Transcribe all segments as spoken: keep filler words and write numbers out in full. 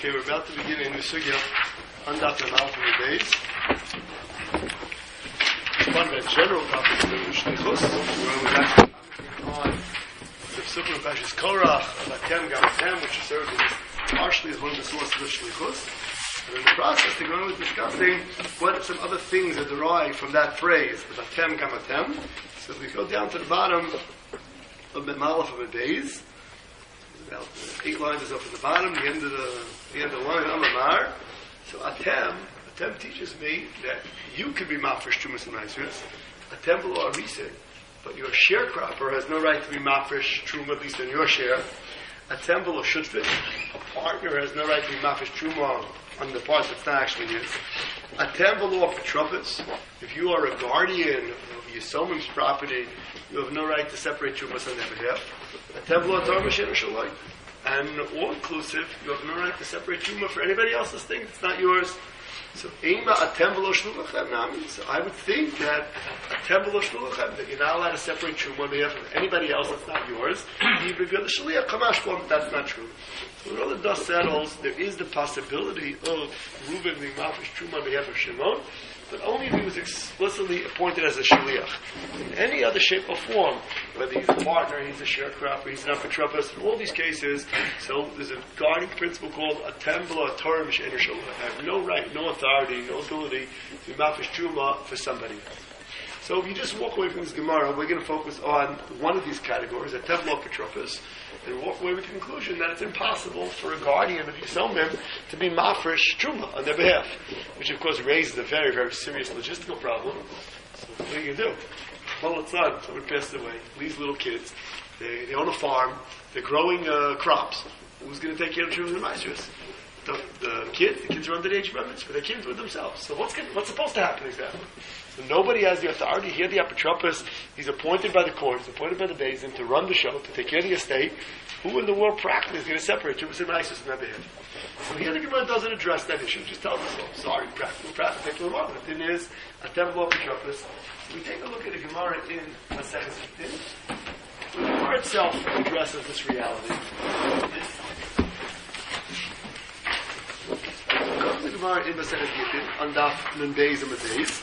Okay, we're about to begin a new sugya on Daf Mem from the days. One of the general topics of the Shlichus, where we're actually on the Psukim of Pashas Korach, about Tem Gam which serves as partially as one of the sources of Shlichus. And in the process, the Gemara was discussing what some other things are derived from that phrase, about Tem Gam So if we go down to the bottom of Mem Aleph of the days, about eight lines is up at the bottom, the end of the, the end of the line, Amamar. So Atem, Atem teaches me that you can be mafresh Trumas and Maasros, Atem below Arisa, but your sharecropper has no right to be mafresh Truma, at least in your share. Atem below Shutfit, a partner has no right to be mafresh Truma on the part that's not actually his. Atem below Petropis, if you are a guardian of Yisomim's property, you have no right to separate Trumas on their behalf. And all inclusive, you have no right to separate Truma for anybody else's thing. It's not yours. So, so I would think that that you're not allowed to separate Truma on behalf of anybody else that's not yours. Even if you're the Shaliach, that's not true. So when all the dust settles, there is the possibility of Reuben being mafish Truma on behalf of Shimon, but only if he was explicitly appointed as a shaliach. In any other shape or form, whether he's a partner, he's a sharecropper, he's an apotropos, in all these cases, so there's a guarding principle called a temple or a Torah Mishen Shalom. I have no right, no authority, no ability to be mafish truma for somebody else. So if you just walk away from this Gemara, we're going to focus on one of these categories, a temple or apotropos, and walk away with the conclusion that it's impossible for a guardian of Yisomim to be mafresh truma on their behalf, which of course raises a very, very serious logistical problem. So what do you do? Well, it's not. Someone passed away. These little kids, they, they own a farm, they're growing uh, crops. Who's going to take care of children and Maasros? The, the kids, the kids are under the age of limits, but their kids with themselves. So what's going, what's supposed to happen exactly? So nobody has the authority. Here the apotropos, he's appointed by the court, he's appointed by the Beis Din to run the show, to take care of the estate. Who in the world practically is going to separate Trumas and Maasros on that behalf? So here the Gemara doesn't address that issue. It just tells us, oh, sorry, practical, practical, take a little longer. The thing is, a temple apotropos. We take a look at the Gemara in Maseches Gittin. The Gemara itself addresses this reality. Come to the Gemara in Maseches Gittin on Daf Nun Beis and Beis.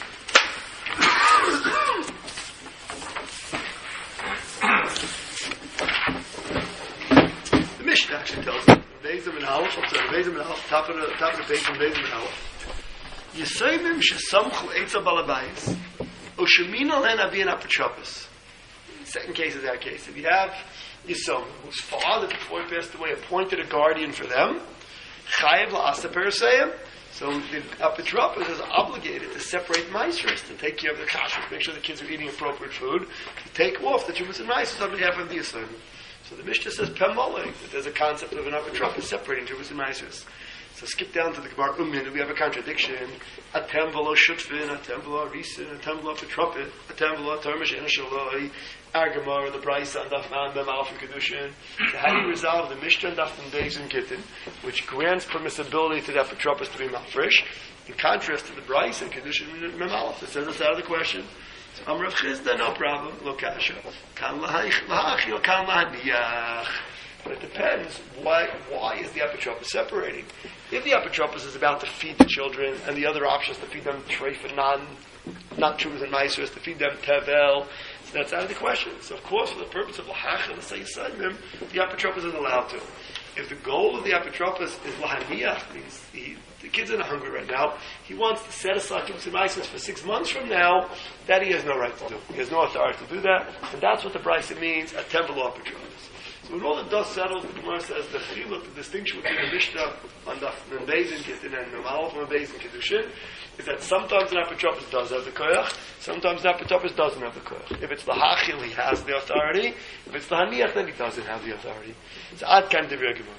The Mishnah actually tells us, Beis and Aleph, I'm sorry, Beis and Aleph, top of the top of the page from Beis and Aleph. Yisayimim shesamchu eitza balabayis, ushemina len avian apotropos. Second case is that case. If you have Yisomim, whose father before he passed away appointed a guardian for them, chayev la'asa peraseyim. So the apotropos is obligated to separate Maasros, to take care of the kashrut, make sure the kids are eating appropriate food, to take off the Trumas and Maasros on behalf of the Yisomim. So the Mishnah says Pemolei, that there's a concept of an apotropos separating Trumas and Maasros. So skip down to the Gemara Umin, we have a contradiction. Atem v'lo shutfin, atem v'lo arisin, atem v'lo apotropos, atem v'lo Torah Mishen Shaloi, our Gemara, the Brisa, and Daf Man, Mem Aleph, and Kedushin. So how do you resolve the Mishnah and Daf Nun Beis and Gittin, which grants permissibility to the apotropos to be mafresh, in contrast to the Brisa and Kedushin and Mem Aleph, that says it's out of the question. So Amar Rav Chizda, no problem, lo kasha. Kan lahachi, or kan lahaniach. But it depends, why why is the apotropos separating? If the apotropos is about to feed the children, and the other option is to feed them treif and non, not Trumas and Maasros, to feed them tevel, so that's out of the question. So of course, for the purpose of lahach and l'sayisayim, the apotropos is allowed to. If the goal of the apotropos is lahaniach, means he, the kids are not hungry right now, he wants to set aside Trumas and Maasros for six months from now, that he has no right to do. He has no authority to do that, and that's what the Brisa means, a temple apotropos. So when all the dust settles, the Gemara says the chiluk, the distinction between the Mishnah on the Nun Beis and Gittin and Mem Aleph and Beis and Kedushin is that sometimes an apotropos does have the koyach, sometimes an apotropos doesn't have the koyach. If it's the hachil, he has the authority. If it's the haniach, then he doesn't have the authority. It's ad kan divrei Gemara.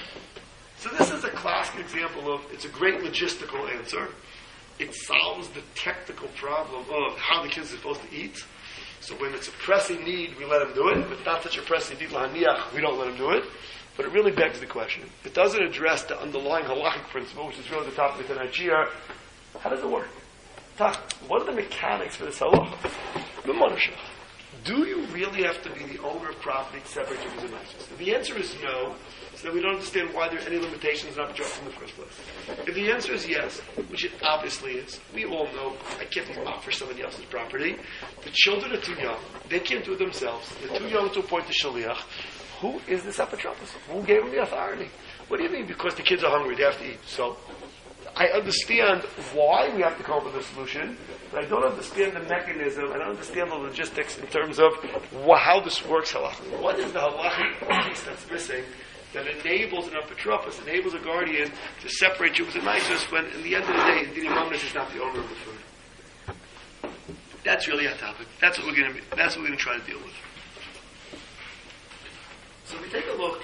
So this is a classic example of, it's a great logistical answer. It solves the technical problem of how the kids are supposed to eat. So when it's a pressing need, we let them do it. If it's not such a pressing need, lahaniach, we don't let them do it. But it really begs the question. It doesn't address the underlying halachic principle, which is really the topic of the Tanajir. How does it work? What are the mechanics for this halacha? do you really have to be the owner of property to separate Jews and Moses? If the answer is no, so then we don't understand why there are any limitations on apotropos in the first place. If the answer is yes, which it obviously is, we all know I can't be off for somebody else's property. The children are too young. They can't do it themselves. They're too young to appoint the shaliach. Who is this apotropos? Who gave them the authority? What do you mean? Because the kids are hungry, they have to eat. So, I understand why we have to come up with a solution, but I don't understand the mechanism, I don't understand the logistics in terms of wh- how this works halachically. What is the halachic piece that's missing that enables an apotropos, enables a guardian to separate Jews and Maisus when, in the end of the day, the Monis is not the owner of the food? That's really our topic. That's what we're going to. That's what we're going to try to deal with. So we take a look.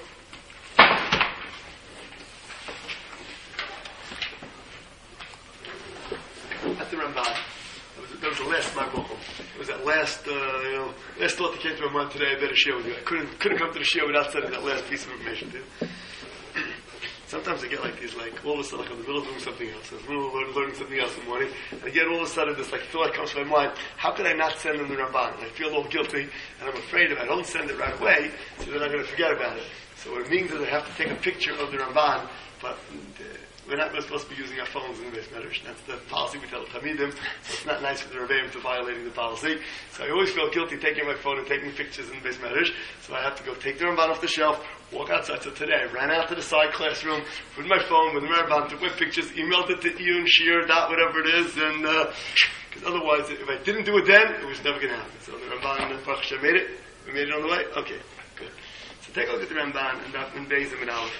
At the Ramban, that was, that was the last Magbochum. It was that last, uh, you know, last thought that came to my mind today. I better share with you. I couldn't couldn't come to the share without sending that last piece of information to you. Sometimes I get like these, like all of a sudden, like I'm in the middle of doing something else. I'm in the middle of learning, learning something else in the morning, and I get all of a sudden this like thought comes to my mind: how could I not send them the Ramban? And I feel a little guilty, and I'm afraid if I don't send it right away, so they're not going to forget about it. So what it means is I have to take a picture of the Ramban, but. Uh, We're not we're supposed to be using our phones in the base medrash. That's the policy we tell the Talmidim. So it's not nice for the Rebbeim to violating the policy. So I always feel guilty taking my phone and taking pictures in the base medrash. So I have to go take the Ramban off the shelf, walk outside. So today I ran out to the side classroom with my phone, with the Ramban, took my pictures, emailed it to Iyun, Shir, dot, whatever it is, and because uh, otherwise, if I didn't do it then, it was never going to happen. So the Ramban and Baruch Hashem made it. We made it on the way. Okay, good. So take a look at the Ramban and Daf in Beis and Aleph.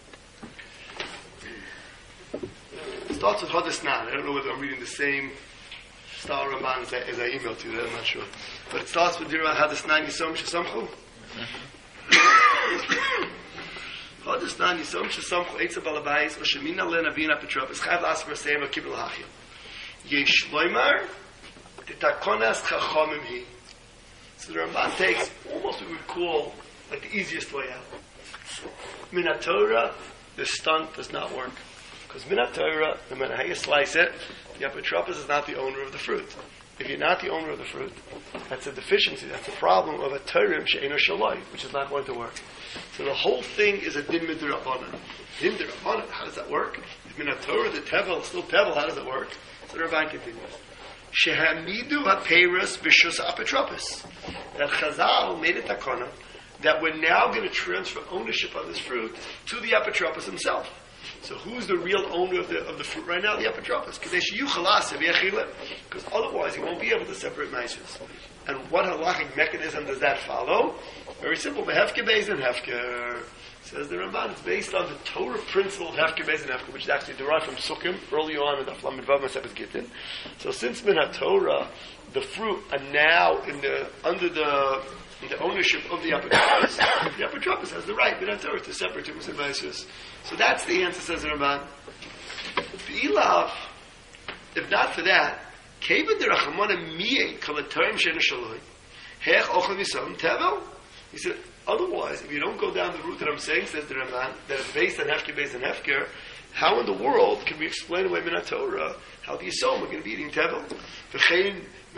It starts with Hadasnan. I don't know whether I'm reading the same style Ramban as I, as I emailed to you. I'm not sure. But it starts with Dira Hadasnan Yisom Shesamchu. Hadasnan Yisom Shesamchu Eitza Balabayis O Shemina Le Navin Apotropos Chayav L'Asper Seim L'Kibul Hachim Yesh Loimar Titakonas Chachamim Hi. So the Ramban takes almost what we would call like the easiest way out. Minat Torah, the stunt does not work. Because Minat Torah, no matter how you slice it, the apotropos is not the owner of the fruit. If you're not the owner of the fruit, that's a deficiency, that's a problem of a Torah she'eino shaloi, which is not going to work. So the whole thing is a din midrabanan. Din midrabanan, how does that work? If Minat Torah, the tevel, is still tevel, how does it work? So the Rabban continues. Shehamidu ha'peiros b'shus apotropos. That Chazal made it takana, that we're now going to transfer ownership of this fruit to the apotropos himself. So who's the real owner of the of the fruit right now? The apotropos. Because otherwise he won't be able to separate ma'asos. And what halachic mechanism does that follow? Very simple. Hefker beis and hefker. Says the Ramban. It's based on the Torah principle of hefker beis and hefker, which is actually derived from Sukkim early on in the Aflam Vav Masechet Gittin. So since min HaTorah, the fruit are now in the under the the ownership of the apotropos, the apotropos has the right, min Torah, to separate Tumas and Maisus. So that's the answer, says the Ramban. B'ilav, if not for that, Kevin the Rachamana Miyeh Kalatorim Shena Shaloi, Hech Ochel Yisam Tevel. He said, otherwise, if you don't go down the route that I'm saying, says the Ramban, that it's based on Hefker, based on Hefker, how in the world can we explain away min Torah how the Yisam are going to be eating Tevel? V'chein he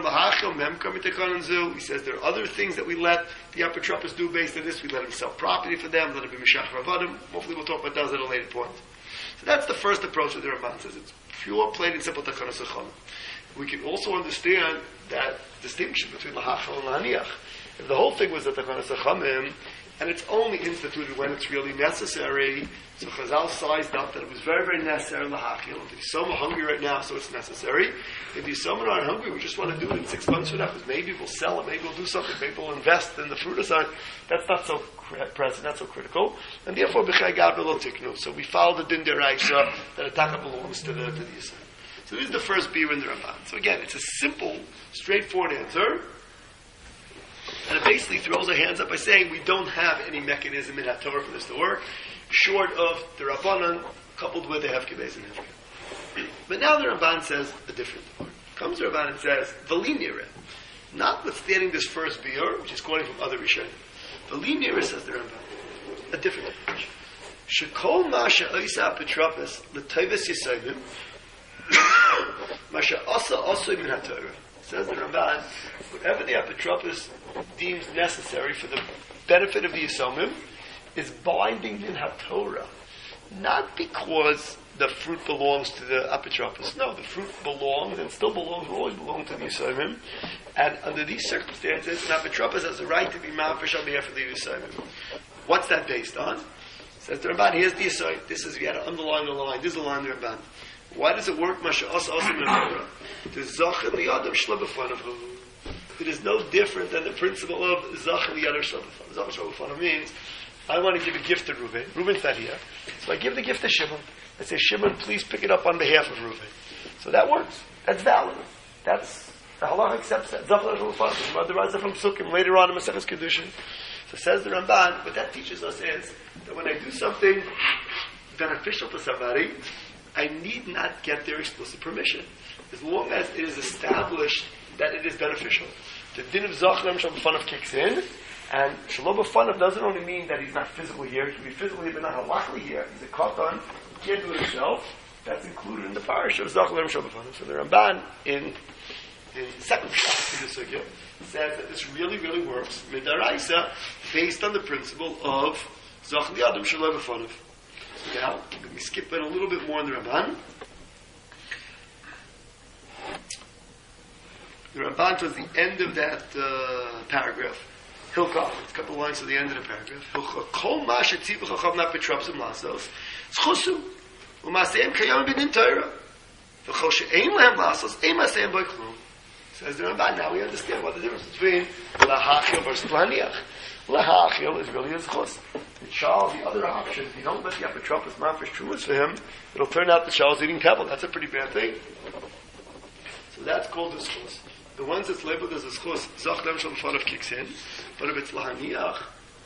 says there are other things that we let the apotropos do based on this. We let him sell property for them, let him be Mishach Ravadim. Hopefully we'll talk about those at a later point. So that's the first approach that the Ramban says. It's pure, plain and simple Takanas Chachamim. We can also understand that distinction between Lahachal and Lahaniach. If the whole thing was the Takanas Chachamim, and it's only instituted when it's really necessary, so Chazal sized up that it was very, very necessary in the Hachil. If you're so hungry right now, so it's necessary. If you're someone aren't hungry, we just want to do it in six months from now, because maybe we'll sell it, maybe we'll do something, maybe we'll invest in the fruit or something. That's not so present, not so critical. And therefore, B'chai Gad V'lo Tiknu. So we follow the Din Deraisa that Ataka belongs to the, to the Yisrael. So this is the first beer in the Ramban. So again, it's a simple, straightforward answer. And it basically throws our hands up by saying we don't have any mechanism in HaTorah for this to work, short of the Rabbanan coupled with the Hefker Beis and Hefker. But now the Ramban says a different word. Comes the Ramban and says, V'linire. Notwithstanding this first biur, which is quoting from other Rishonim. V'linire, says the Ramban. A different approach. Shekol Masha Oisa Apotropos L'Toivos Yisayim Masha Asa Asa Min HaTorah. Says the Ramban, whatever the apotropos deems necessary for the benefit of the Yisomim is binding in HaTorah. Not because the fruit belongs to the apotropos. No, the fruit belongs and still belongs, will always belong to the Yisomim. And under these circumstances, an apotropos has the right to be ma'afish on behalf of the Yisomim. What's that based on? Says the Ramban, here's the Yisoy. This is, you got to underline the line. This is the line of the Ramban. Why does it work? Masha Asa Asa Torah. To Zach and Liyadam Shlabafanav. It is no different than the principle of Zach and Liyadam Shlabafanav. Zach and Shlabafanav means, I want to give a gift to Reuven. Reuven's not here. So I give the gift to Shimon. I say, Shimon, please pick it up on behalf of Reuven. So that works. That's valid. That's, the halacha accepts that. Zach and Shlabafanav. Mother Raza from Sukkim, later on in Maseches Kedushin. So says the Ramban, what that teaches us is, that when I do something beneficial to somebody, I need not get their explicit permission. As long as it is established that it is beneficial. The din of Zachlem Shalom B'Fanav kicks in, and Shalom B'Fanav doesn't only mean that he's not physically here, he can be physically but not halachically here. He's a katan, he can't do it himself. That's included in the parish of Zachlem Shalom B'Fanav. So the Ramban, in in the second shot in the Sugya, says that this really, really works, Midaraisa, based on the principle of Zach Liyadam Shalom B'Fanav. Now, let me skip in a little bit more in the Ramban. The Ramban towards the end of that uh, paragraph, Hilchah, it's a couple of lines to the end of the paragraph. Hilchah, Kol ma shetzivah chachav na petropsim lasos, zchusu, u'maseim kayom b'din Torah, v'chol she'ein lehem lasos, ein maseim boi klum. Says the Ramban, now we understand what the difference between lahachil versus lahaniach. Lahachil is really a zchus. The child, the other option, if you don't let the apotropos mafish trumas for him, it'll turn out the child's eating pebble. That's a pretty bad thing. So that's called a zchus. The ones that's labeled as a zchus, Zach Lem Shalom B'Fanav kicks in, but if it's lahaniach,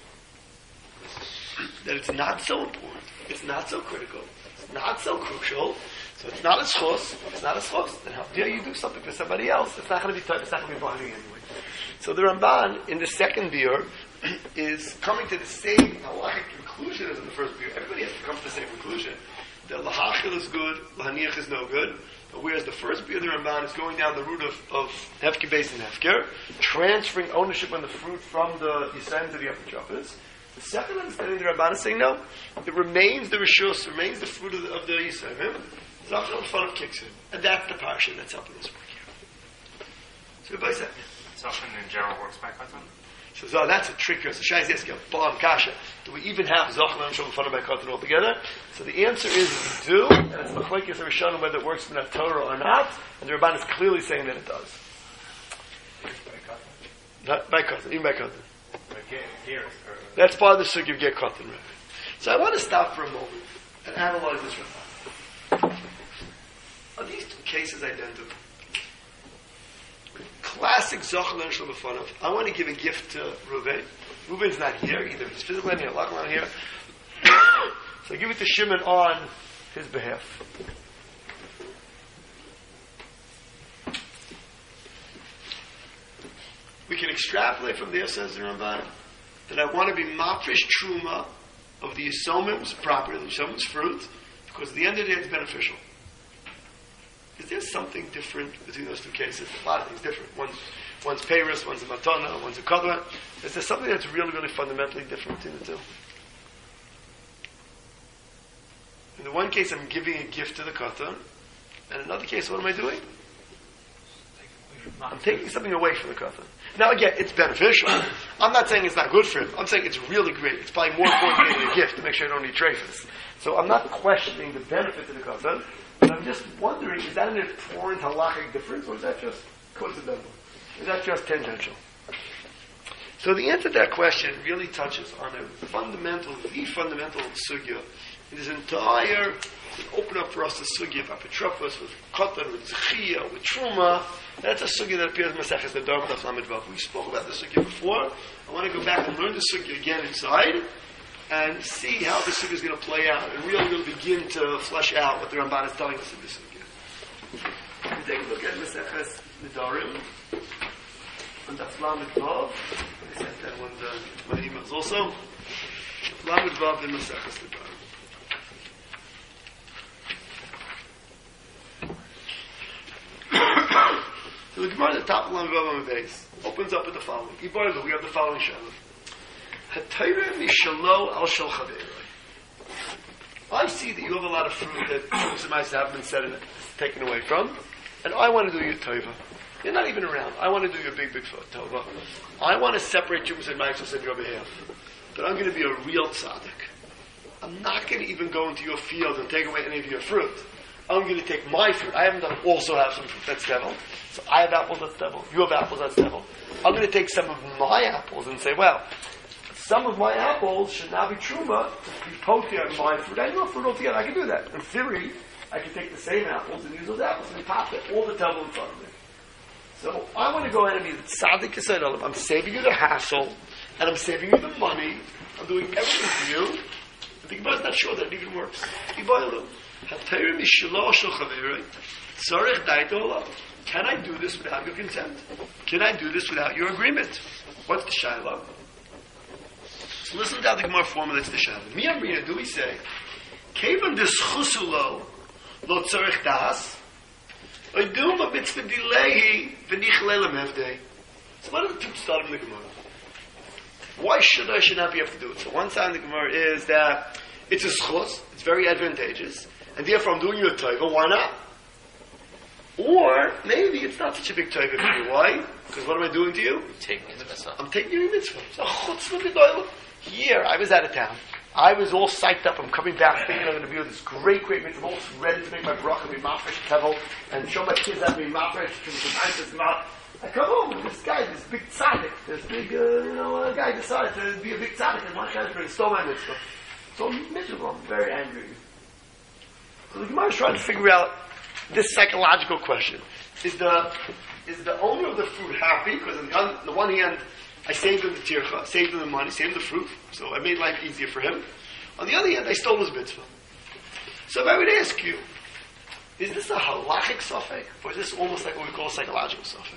that it's not so important, it's not so critical, it's not so crucial, so it's not a zchus, it's not a zchus, then how dare you do something for somebody else? It's not going to be it's not going to be binding anyway. So the Ramban, in the second biur, is coming to the same halachic conclusion as in the first biur. Everybody has to come to the same conclusion. That lahachil is good, lahaniach is no good. But whereas the first biur, the Ramban, is going down the route of, of hefker base and hefker, transferring ownership on the fruit from the Yisrael to the apotropos. The second understanding, the Ramban is saying no, it remains the rishus, remains the fruit of the, of the Yisrael. Zachal B'Fanav kicks in, and that's the parsha that's helping us work here. So everybody said. Zachal in general works by katan. So, so that's a trick. So Shai is asking a bomb kasha. Do we even have Zachal and Shalom B'Fanav by katan altogether? So the answer is we do, and it's machlekes Rishonim whether it works in the Torah or not. And the Ramban is clearly saying that it does. Not by katan, even by katan. That's part of the sugya of get katan. Right? So I want to stop for a moment and analyze this Ramban. Are these two cases identical? Classic Zachal and Shalom B'Fanav. I want to give a gift to Reuven. Reuven's not here either. He's physically not here. Lachlan not here. So I give it to Shimon on his behalf. We can extrapolate from there, says the Ramban, that I want to be mafish truma of the Yisomim's property, the Yisomim's fruit, because at the end of the day it's beneficial. Is there something different between those two cases? A lot of things different. One's, one's Peiros, one's a Matana, one's a Kodra. Is there something that's really, really fundamentally different between the two? In the one case, I'm giving a gift to the Katan. And in another case, what am I doing? I'm taking something away from the Katan. Now again, it's beneficial. I'm not saying it's not good for him. I'm saying it's really great. It's probably more important than a gift to make sure I don't need trafers. So I'm not questioning the benefit to the Katan. But I'm just wondering, is that an important halachic difference, or is that just coincidental? Is that just tangential? So the answer to that question really touches on a fundamental, the fundamental sugya. It is entire, to open up for us the sugya of apotropos, with katan, with zechia, with truma. That's a sugya that appears in Maseches Nedarim Daf Lamed Vav. We spoke about the sugya before. I want to go back and learn the sugya again inside, and see how the sugya is going to play out, and really, really begin to flesh out what the Ramban is telling us in this sugya. We take a look at Maseches Nedarim on Daf Lamed Vav. I sent that one to my emails also. Lamed Vav in Maseches Nedarim. So the Gemara, the top of the Vav base, opens up with the following. Ibarlu, we have the following shadow. Hatayre mishalo al shel chaveroi. I see that you have a lot of fruit that some mice haven't been set and taken away from, and I want to do you tova. You're not even around. I want to do you a big, big tova. I want to separate you and mice on your behalf. But I'm going to be a real tzaddik. I'm not going to even go into your field and take away any of your fruit. I'm going to take my fruit. I haven't done also have some fruit, that's devil. So I have apples, that's devil. You have apples, that's devil. I'm going to take some of my apples and say, well, some of my apples should now be truma, be potia in my fruit. I know fruit altogether. I can do that. In theory, I can take the same apples and use those apples and pop it all the devil in front of me. So I want to go ahead and be the tzaddik yesod olam. I'm saving you the hassle, and I'm saving you the money. I'm doing everything for you. The Gemara is not sure that it even works. Can I do this without your consent? Can I do this without your agreement? What's the shayla? So listen to how the Gemara formulates the shayla. Mi amrina, do we say, Kevan dischusulo lo tzarech das, oidum a mitzvah dilehi v'nichle lemevdei. So what are the two starting in the Gemara? Why should I should not be able to do it? So one side of the Gemara is that it's a schus, it's very advantageous, and therefore I'm doing you a tova, why not? Or maybe it's not such a big tova for you. Why? Because what am I doing to you? Taking the mitzvah. I'm taking you a mitzvah. It's a chutzpah gedolah. Here, I was out of town. I was all psyched up. I'm coming back thinking I'm going to be with this great, great mitzvah. I'm all ready to make my bracha, be mafresh tevel, and show my kids how to be mafresh, to be nice mouth. I come home with this guy, this big tzaddik, this big, uh, you know, uh, guy decided to be a big tzaddik, and one guy stole my mitzvah. So I'm miserable. I'm very angry. So the Gemara is trying to figure out this psychological question: Is the is the owner of the fruit happy because on the, on the one hand I saved him the tircha, saved him the money, saved him the fruit, so I made life easier for him. On the other hand, I stole his mitzvah. So if I would ask you, is this a halachic suffix, or is this almost like what we call a psychological suffix?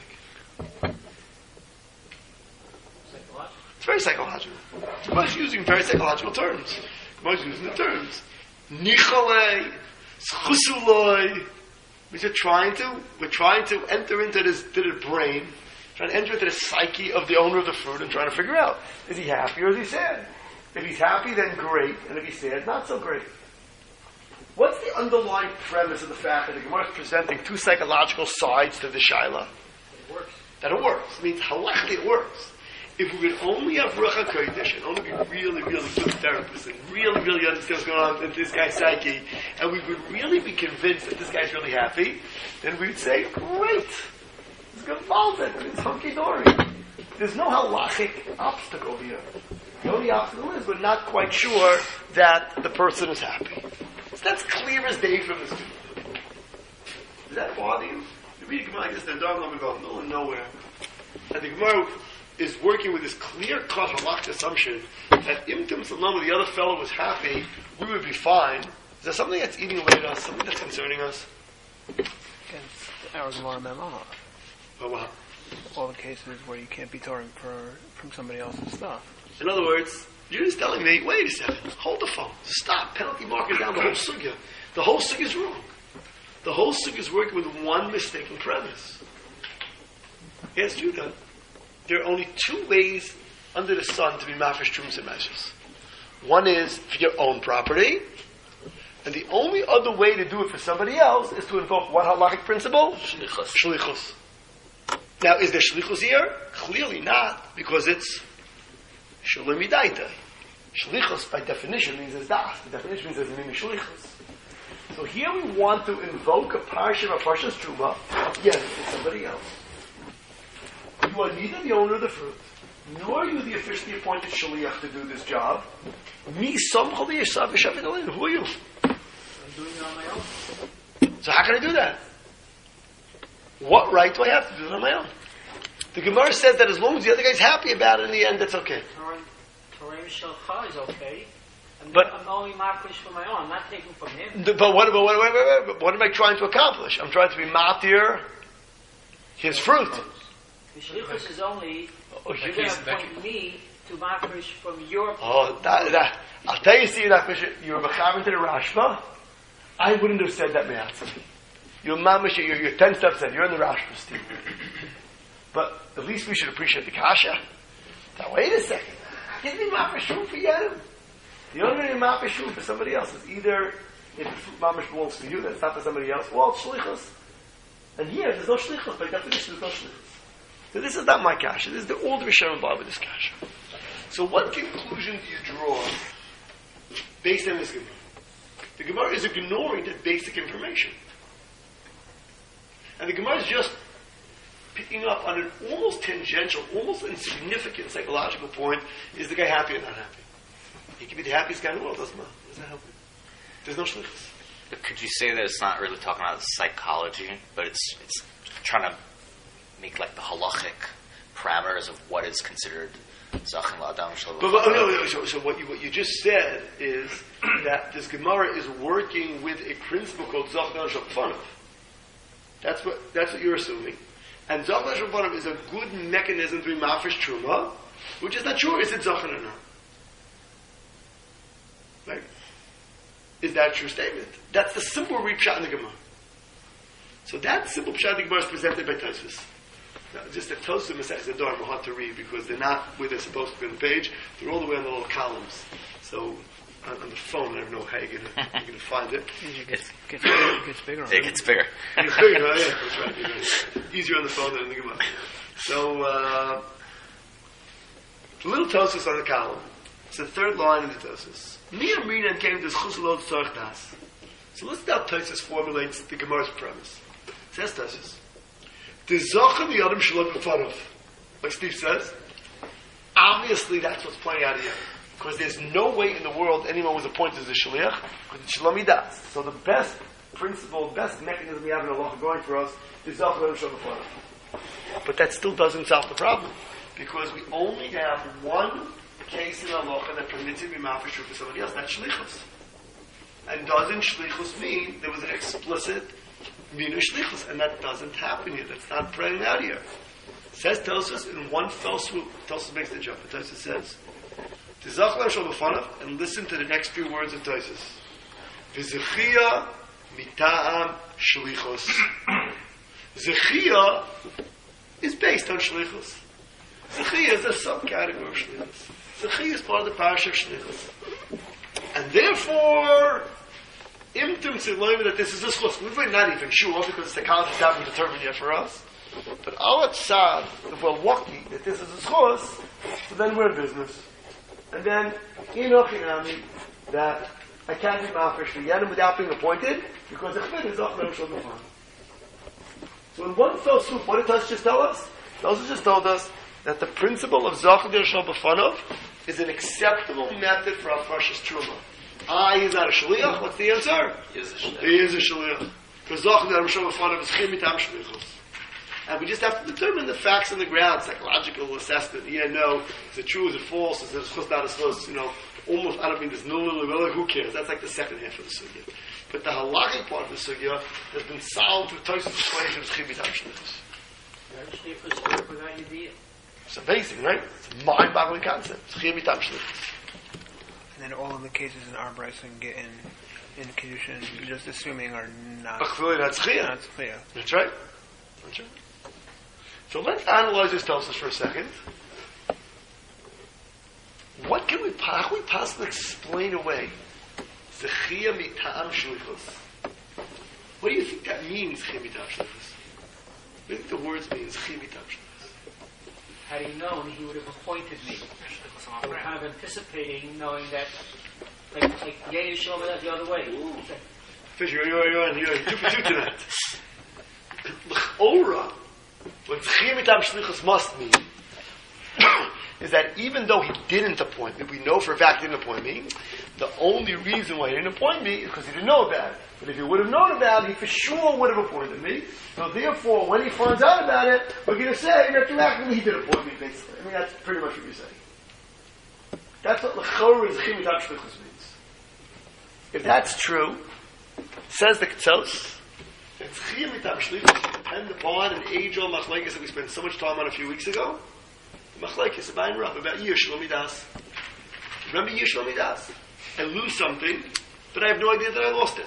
Psychological. It's very psychological. Gemara's using very psychological terms. Gemara's using the terms nichalei, schusuloi. We're trying to we're trying to enter into this to the brain, trying to enter into the psyche of the owner of the fruit and trying to figure out, is he happy or is he sad? If he's happy, then great, and if he's sad, not so great. What's the underlying premise of the fact that the Gemara is presenting two psychological sides to the shaila? It works. That it works. It means halachically it works. If we would only have Ruach HaKodesh and only be really, really good therapists and really, really understand what's going on in this guy's psyche, and we would really be convinced that this guy's really happy, then we'd say, great, it's gewaltig, it's hunky-dory. There's no halachic obstacle here. The only obstacle is we're not quite sure that the person is happy. So that's clear as day from this. Does that bother you? You read Gemara like this, then don't let me go middle of nowhere. And the Gemara is working with this clear-cut halachic assumption that imtim salam, the other fellow was happy, we would be fine. Is there something that's eating away at us? Something that's concerning us? Against our Gemara memo. Oh, wow. All the cases where you can't be torn for from somebody else's stuff. In other words, you're just telling me, wait a second, hold the phone, stop, penalty marker down the whole sugya. The whole sugya is wrong. The whole sugya is working with one mistaken premise. Yes, Judah. There are only two ways under the sun to be mafresh trumas and meshes. One is for your own property, and the only other way to do it for somebody else is to invoke what halachic principle? Shlichus. Shlichus. Now, is there shlichus here? Clearly not, because it's shalom midaita. Shlichus, by definition, means there's das. The definition means there's mimi shlichus. So here we want to invoke a parsha, a parsha's truma, yes, for somebody else. You are neither the owner of the fruit, nor are you the officially appointed shaliach to do this job. Me, somchol yishav v'shav. Who are you? I'm doing it on my own. So how can I do that? What right do I have to do it on my own? The Gemara says that as long as the other guy's happy about it in the end, that's okay. Torah Shalcha is okay. I'm, But- I'm only markish for my own. I'm not taking from him. But what, but what, wait, wait, wait, what am I trying to accomplish? I'm trying to be matir his fruit. The shlichus is only Oh, you're you- going to appoint me to markish from your. oh that, that, I'll tell you, see that you're mechaber to the Rashba. I wouldn't have said that me'atzim. You're mamish, you're, you're ten steps ahead. You're in the Rashba steam. But at least we should appreciate the kasha. Now wait a second. Give me mafashu for Yerim. The only way mafashu for somebody else is either if the fruit mamish belongs to you, that's not for somebody else, or it's shlichus. And here, there's no shlichus. By definition, there's no shlichus. So this is not my kasha. This is the all the Rishonim involved with this kasha. So what conclusion do you draw based on this Gemara? The Gemara is ignoring that basic information. And the Gemara is just picking up on an almost tangential, almost insignificant psychological point. Is the guy happy or not happy? He can be the happiest guy in the world, doesn't matter. Doesn't help him. There's no shlichus. But could you say that it's not really talking about psychology, but it's it's trying to make like the halachic parameters of what is considered zachin la'adam shel But, but oh, no, no, so, so what you what you just said is that this Gemara is working with a principle called zachin shel b'fanav. That's what that's what you're assuming. And zachin shel b'fanav is a good mechanism to be mafresh truma, which is not sure is it zachin or not. Right? Is that a true statement? That's the simple read pshat in the Gemara. So that simple pshat in the Gemara is presented by Tosfos. Now, just the Tosfos Masechtas Nedarim are hard to read because they're not where they're supposed to be on the page. They're all the way on the little columns. So on, on the phone, I don't know how you're going you're gonna find it. It gets, gets bigger. It gets bigger. It gets bigger. It's bigger, right? Yeah, that's right. Right. Easier on the phone than in the Gemara. So uh, the little Tosfos on the column. It's the third line in the Tosfos. Mir Mina came to Chusalot Tzarch Das. So let's see how Tosfos formulates the Gemara's premise. It says Tosfos. The Zocha the Adam Shalom B'Fanav. Like Steve says, obviously that's what's playing out here. Because there's no way in the world anyone was appointed as a Shaliach, because it's Shalom Das. So the best principle, best mechanism we have in Allah going for us is Zocha the Adam Shalom B'Fanav. But that still doesn't solve the problem. Because we only have one case in halacha that permits it to be mafresh for somebody else. That's shlichus. And doesn't shlichus mean there was an explicit meaning of shlichus? And that doesn't happen here. That's not playing out here. Says Tosfos in one fell swoop. Tosfos makes the jump. Tosfos says, "Tizach l'Hasham b'fanav," and listen to the next few words of Tosfos. V'zechia mita'am shlichus. Zechia is based on shlichus. Zechia is a subcategory of shlichus. Zechia is part of the parasha of shlichus. And therefore, imtim tziloim that this is a schus. We're not even sure because the college haven't determined yet for us. But our tzad, if we're lucky that this is a schus, so then we're in business. And then, inochinami, that I can't be mafresh for Yedim without being appointed, because the chvid is off the Rosh Hashanah. So in one fell swoop, what did Tosfos just tell us? Tosfos just told us that the principle of Zachar Shal B'Fanav is an acceptable method for Afrashas Truma. Ah, he's not a Shaliach. What's the answer? He is a shliach. He is a Shaliach. Because Zachar Shal B'Fanav is Chimitam Shlichus. And we just have to determine the facts on the ground, psychological assessment. Yeah, no, is it true, is it false, is it chus, not a chus, you know, almost, I don't mean there's no little, who cares? That's like the second half of the sugya. But the halachic part of the sugya has been solved through Tosfos' equation of Chimitam Shlichus. Shlichus without Yediyah. It's amazing, right? It's a mind-boggling concept. And then all of the cases in our Bryson get in in Kedushin, just assuming are not. That's clear. Not clear. That's right. That's right. So let's analyze this Tosfos for a second. What can we, how can we possibly explain away Zechia mita'am shlichus? What do you think that means, Zechia mita'am shlichus? What do you think the words mean, Zechia mita'am shlichus? Had he known, he would have appointed me. They were kind of anticipating, knowing that, like, like Yehu Shalom went the other way. Fisher, you're, you're, you're, you're two for two tonight. L'chora, what Zechia mita'am shlichus must mean is that even though he didn't appoint me, we know for a fact he didn't appoint me, the only reason why he didn't appoint me is because he didn't know about it. But if he would have known about it, he for sure would have appointed me. So therefore, when he finds out about it, we're going to say, retroactively, he did appoint me, basically. I mean, that's pretty much what you're saying. That's what l'chora is Zechia mita'am shlichus means. If that's true, says the Ketzos, that Zechia mita'am shlichus depend upon an age-old machlekes that we spent so much time on a few weeks ago. Machlekes about Rav about Yir Shalom Midas. Remember Yir Shalom Midas? I lose something, but I have no idea that I lost it.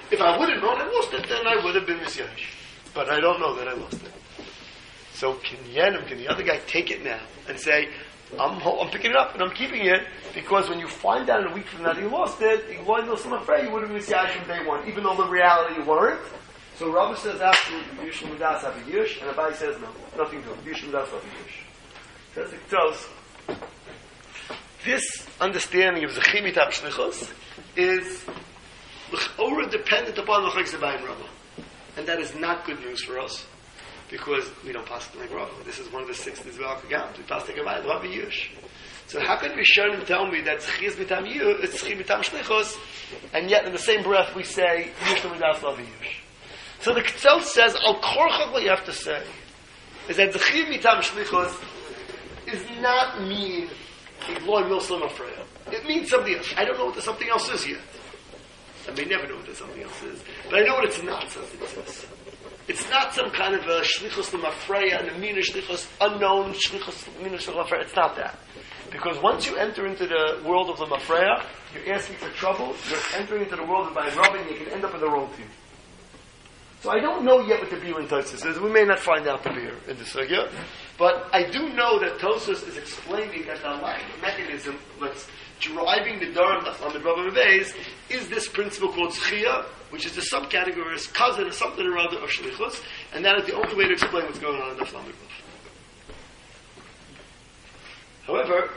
If I would have known I lost it, then I would have been misyash. But I don't know that I lost it. So can Yenim, can the other guy take it now and say, I'm, I'm picking it up and I'm keeping it, because when you find out in a week from now that you lost it, you want to know afraid you would have been misyash from day one, even though the reality you weren't. So Rabbi says absolutely, Yishul Midas have a Yush, and Abai says no, nothing to it. Yishul Midas have a Yush. Says the Kettos, this understanding of Zechimit HaShlichus is L'chora dependent upon the Chayk Zabayim Rama. And that is not good news for us, because we don't pass it like Rava. This is one of the six Nizvah Kagam. We pass the Kavai, Rav Yush. So how could Rishonim tell me that Tzchiz Mitam Yush, it's Tzchiz Mitam Shlichus, and yet in the same breath we say Yush L'midas Rav Yush? So the Ketzel says, Al Korchach, what you have to say is that Tzchiz Mitam Shlichus is not mean Igloy Milslim Afreya. It means something else. I don't know what the something else is yet. I may never know what the something else is, but I know what it's not, says the Ketzel. It's not some kind of a shlichus l'mafreya and a mina shlichus, unknown shlichus mina shlichus. It's not that. Because once you enter into the world of the mafreya, you're asking for trouble, you're entering into the world of Bayin Rabbi, and you can end up in the wrong team. So I don't know yet what the beer in Tosfos is. We may not find out the beer in the sugya, but I do know that Tosfos is explaining that the life mechanism that's driving the Dor of Lamed Rabbi Beis is this principle called Zchiyah, which is the subcategory, is cousin or something or other of Shlichus, and that is the only way to explain what's going on in the Lamed Rabbi. However,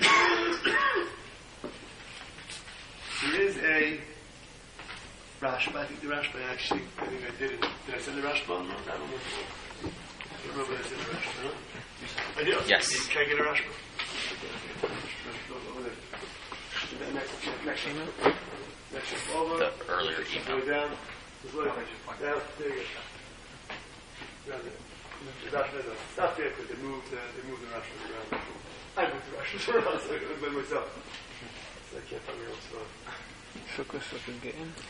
there is a Rashba. I think the Rashba actually, I think I did it. Did I send the Rashba on? No, I don't remember. I don't remember if I sent the Rashba, no? I did? Yes. Can I get a Rashba? Over there. Next, next email? Next over. The earlier email. Go down. Just look. Down. There you go. Down there. Rashba, no. Stop there because they moved, uh, they moved the Rashba around. I moved the Rashba around, so I couldn't by myself. So I can't find my own spot. Sukkah, sukkah, get in.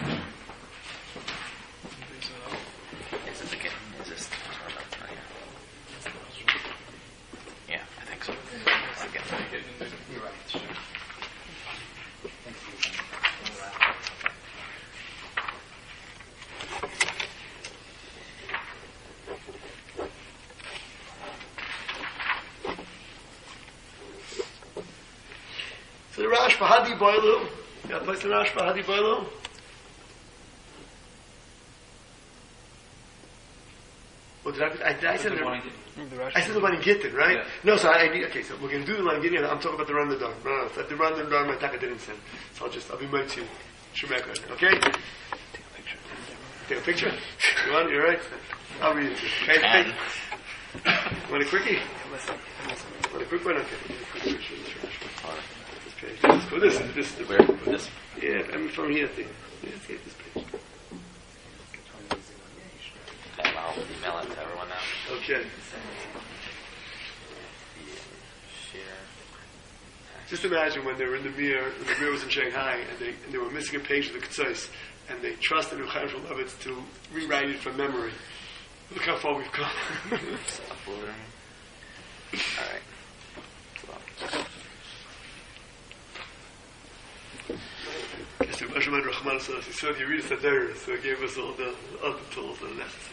Is this again? Is this? Yeah, I think so. It's again. You're right. Sure. So the Rashba, Hadi Boilu. You got a place in Rashba, Hadi Boilu? Well, did I, I, did I send the, I said the one in Gittin, right? Yeah. No, so I, I need, okay, so we're going to do the one in Gittin. I'm talking about the Ran Nadar. No, no, no, the Ran Nadar, my Taka didn't send. So I'll just, I'll be my two. Shemekah, okay? Take a picture. Take a picture? You want? You're right? I'll read it to you. Okay, take. Want a quickie? Want a quick one? Okay. This page. This, this, this is the Where? This? Yeah, I mean from here, I think. Yeah, let's get this page. Okay, I'll email it to everyone now. Okay. Share. Just imagine when they were in the Mir, when the Mir was in Shanghai, and they and they were missing a page of the Ketzos, and they trusted Reb Chaim Shmulevitz to rewrite it from memory. Look how far we've come. All right. Yes, Reb Ashman Rahman says he said he read us a diary, so he gave us all the other tools that are necessary.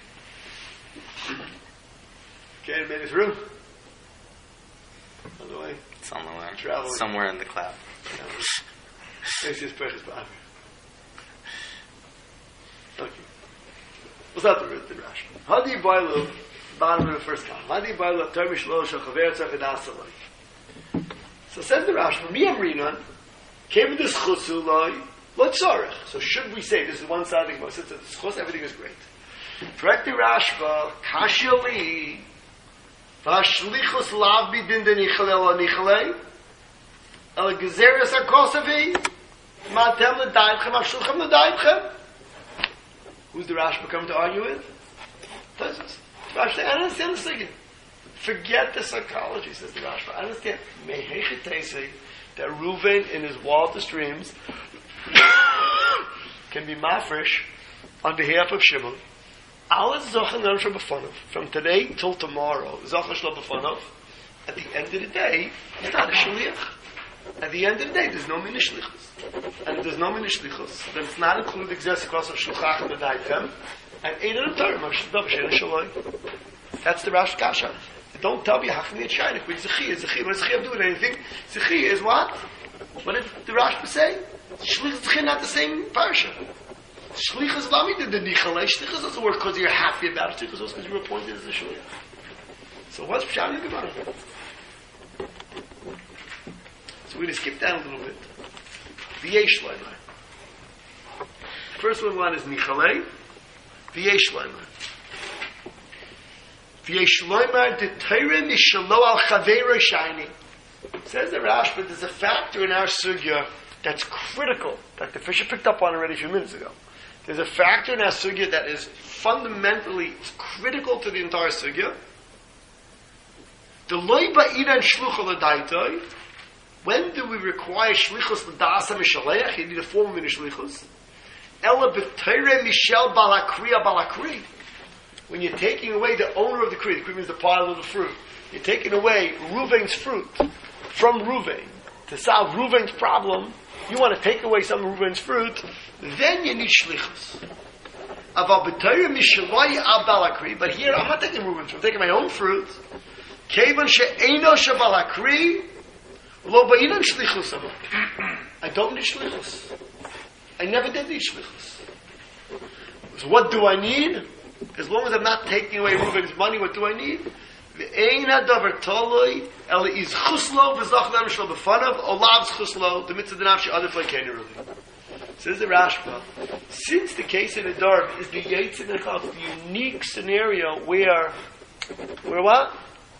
Okay, made it through. On the way. It's on the way. Traveling. Somewhere in the cloud. This is precious Ba'avir. Okay. What's that the the Rashi? Hadi Bailu, bottom of the first column. Hadi Bailu, Termish Lo, Shachaver Tzachadasalai. So says the Rashi, from Miyam came this Chusulai, Lo Tzarech. So should we say, this is one side of the Gemara, since it's Chus, everything is great. Correct the Rashba, Kashali, Vashlichus Lav Bidin de Nichalel Nichalei, El Gezeres HaKosavi, Matem L'Daimchem, Ashulchem L'Daimchem. Who's the Rashba come to argue with? Tosfos. Rashba, I don't understand this again. Forget the psychology, says the Rashba. I understand. Mehechetesi, that Reuven in his wildest dreams can be mafresh on behalf of Shimon. From today till tomorrow, at the end of the day, he's not a shaliach. At the end of the day, there's no minish lichus. And if there's no minish lichus, then it's not included exesikos of shluchach and the daitem, and eight of the Torah, that's the Rash Kasha. Don't tell me how can it shine with Zechi. Zechi, what does Zechi do with anything? Zechi is what? What did the Rash say? Shlich is Zechi not the same parsha. Shlich is Lami did the Nichalei. Shlich doesn't work because you're happy about it. Shlich is because you were appointed as a Shlich. So what's Pshat in the Gemara? So we're going to skip down a little bit. V'yesh Leimar. First one is Nichalei. V'yesh Leimar. V'yesh Leimar de Torah mishalo al chaveiro shiny. Says the Rash, but there's a factor in our sugya that's critical, that the Fisher picked up on already a few minutes ago. There's a factor in our sugya that is fundamentally critical to the entire sugya. The loy ba'idan shlucha l'daitoi. When do we require shlichus l'da'asa mishaleach? You need a form of shlichus. Ela b'teire mishel balakriya balakri. When you're taking away the owner of the kri, the kri means the pile of the fruit. You're taking away Ruvain's fruit from Ruvain. To solve Ruvain's problem, you want to take away some of Ruvain's fruit, then you need shlichus. Aval b'teire mishaloi al balakri. But here, I'm not taking Ruvain's fruit. I'm taking my own fruit. Kevan she'eino shebalakri. I don't need shlichus. I never did need shlichus. So what do I need? As long as I'm not taking away Reuven's money, what do I need? V'ein hadavar toloi el is chuslo v'zach lam shlo b'fanav olav chuslo the mitzvah d'nav she'adif le'keni really. Says the Rashba, since the case in the dark is the Yates in the Chav, the unique scenario where, where what?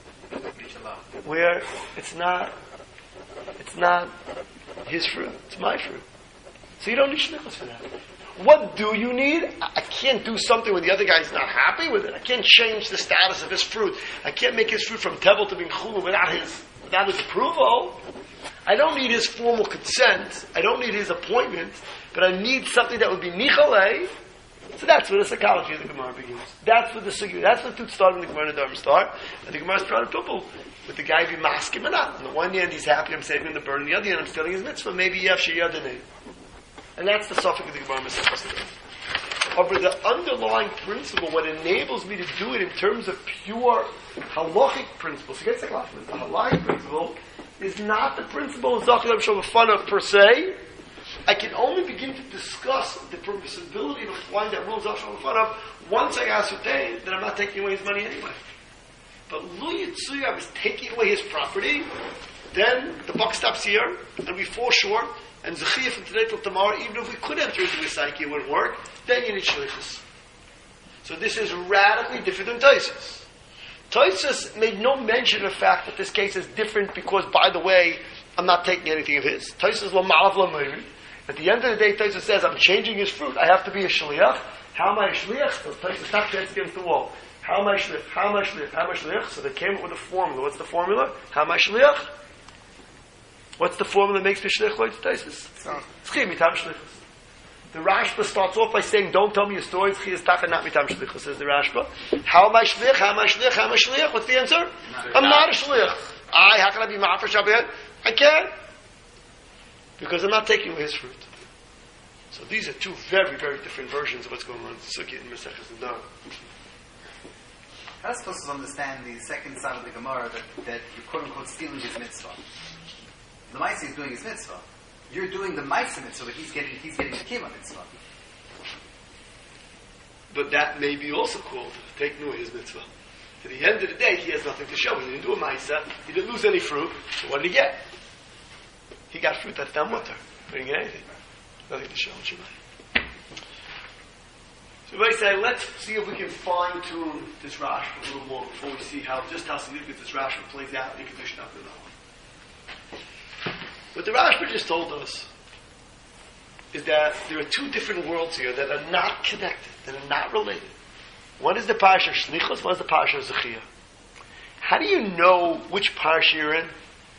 Where it's not It's not his fruit. It's my fruit. So you don't need shlichus for that. What do you need? I can't do something when the other guy's not happy with it. I can't change the status of his fruit. I can't make his fruit from tevel to being chulu without his without his approval. I don't need his formal consent. I don't need his appointment. But I need something that would be nichalei. So that's where the psychology of the Gemara begins. That's where the sugi. That's where the two start in the Gemara and the Dharma start. And the Gemara started people. Would the guy be masking or not? On the one hand, he's happy, I'm saving him the burden. On the other hand, I'm stealing his mitzvah. Maybe Yev Sheyadinei. And that's the suffix of the Gemara Masechus. However, the underlying principle, what enables me to do it in terms of pure halachic principles, forget psychology, the halachic principle is not the principle of Zachar Shalafana per se. I can only begin to discuss the permissibility of applying that rule of Zachar Shalafana once I ascertain that I'm not taking away his money anyway. But Lu Yitzuya, I was taking away his property, then the buck stops here, and we fall short, and Zechiyah from today till tomorrow, even if we could enter into his psyche, it wouldn't work, then you need shlichus. So this is radically different than Tosfos. Tosfos made no mention of the fact that this case is different because, by the way, I'm not taking anything of his. Tosfos lo ma'alav lo meiri. At the end of the day, Tosfos says, I'm changing his fruit. I have to be a shliach. How am I a shliach? So Tosfos not chance against the wall. How am I shliach? How am I shliach? How am I shliach? So they came up with a formula. What's the formula? How am I shliach? What's the formula that makes me shliach? What Tosfos? Tzchi mitam shlichus. The Rashba starts off by saying, "Don't tell me a story. Tzchi is taka not mitam shlichus." Says the Rashba. How am I shliach? How am I shliach? How am I shliach? What's the answer? Not I'm not a shliach. I how can I be ma'afer Shabbat? I can't because I'm not taking his fruit. So these are two very, very different versions of what's going on in Sukkot and Maseches Nidar. How are supposed to understand the second side of the Gemara that, that you're quote unquote stealing his mitzvah? The Maisa is doing his mitzvah. You're doing the Maisa mitzvah, but he's getting he's getting the Kima mitzvah. But that may be also called take away his mitzvah. To the end of the day, he has nothing to show. He didn't do a Maisa. He didn't lose any fruit. So what did he get? He got fruit that's down water. He didn't get anything. Nothing to show. So we say, let's see if we can fine tune this Rashi a little more before we see how just how significant this Rashi plays out in Kedushin Abdullah. What the Rashi just told us is that there are two different worlds here that are not connected, that are not related. One is the Parsha of Shlichus, one is the Parsha of Zechiyah. How do you know which Parsha you're in?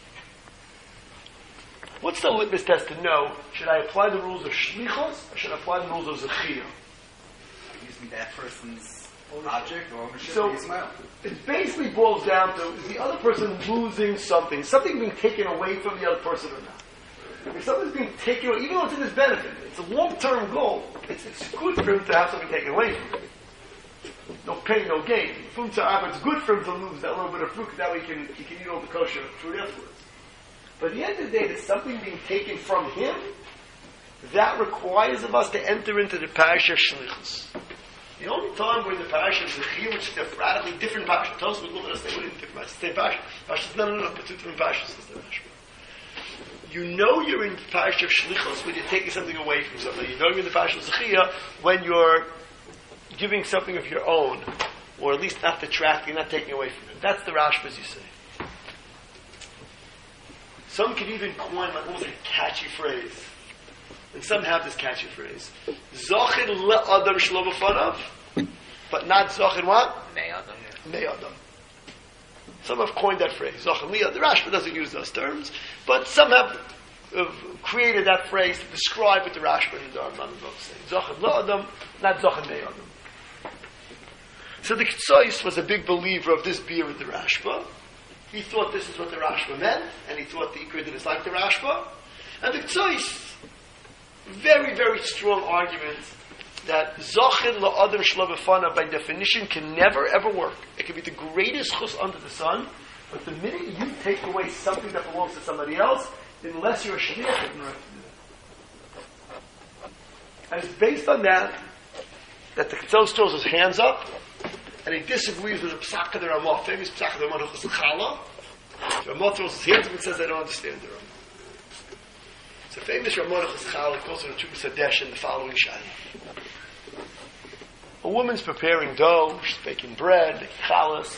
What's the litmus test to know? Should I apply the rules of Shlichus or should I apply the rules of Zechiyah? Using that person's object or ownership so, of Yismael. It basically boils down to, is the other person losing something? Something being taken away from the other person or not? if something's being taken away, even though it's in his benefit, it's a long-term goal. It's, it's good for him to have something taken away from him. No pain, no gain. Food to it's good for him to lose that little bit of fruit, because that way he can, he can eat all the kosher fruit afterwards. But at the end of the day, there's something being taken from him that requires of us to enter into the parasha shlichus. The only time we're in the parasha is the chiyuv, which is a radically different parasha. Tell us, we look at us, they wouldn't different parasha. Same parasha. Parasha, no, no, no, but two different parashas. You know you're in the parasha of shlichus when you're taking something away from somebody. You know you're in the parasha of zechiyah when you're giving something of your own, or at least not detracting, not taking away from it. That's the Rashba, as you say. Some could even coin like almost a catchy phrase. And some have this catchy phrase. Zochid le'adam shlo b'fanav, but not zochid what? Me'adam. Me'adam. Some have coined that phrase. Zochid le'adam. The Rashba doesn't use those terms, but some have uh, created that phrase to describe what the Rashba and the Rambam are both saying. Zochid le'adam, not zochid me'adam. So the Ketzois was a big believer of this beer with the Rashba. He thought this is what the Rashba meant, and he thought the Ikra didn't like the Rashba. And the Ketzois, very, very strong argument that Zochid la'adam shlo b'fanav by definition can never ever work. It can be the greatest chus under the sun, but the minute you take away something that belongs to somebody else, unless you're a shliach, you don't have to do that. And it's based on that that the Ketzois throws his hands up, and he disagrees with the Psach of the Ramah, famous Psach of the Ramah, Huchas Chala. The Ramah throws his hands up and says, I don't understand the Ramah. It's a famous Ramah Huchas Chala, calls it a Chubas Hadesh in the following Shani. A woman's preparing dough, she's baking bread, making chalas,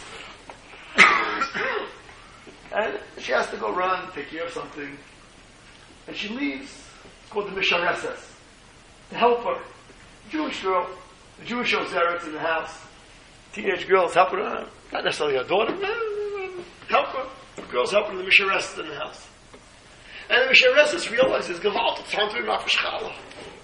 and she has to go run, take care of something, and she leaves. It's called the Mishareses. The helper, Jewish girl, the Jewish Ozeretz in the house. Teenage girls helping her, not necessarily her daughter, help her. The girls helping the Mishareses in the house. And the Mishareses realizes, Gewalt, it's time to be Mafresh Chala.